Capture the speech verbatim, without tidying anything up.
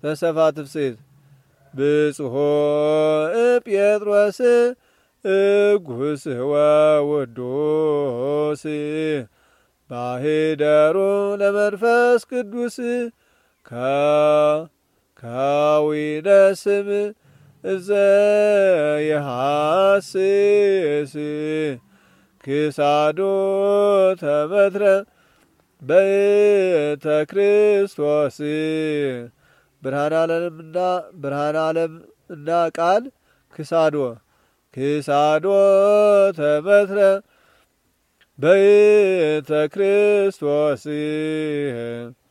ተሰፋት ፍስት ብጽሖ ጴጥሮስ እጉስ ወውዱስ ባሕደሩ ለመንፈስ ቅዱስ ከዊነ ስም እዘ የሐስስ ክሳዶ ተመትረ በእንተ ክርስቶስ ብርሃነ ዓለምና ብርሃነ ዓለምና ቃል ክሳዶ ክሳዶ ተመትረ በእንተ ክርስቶስ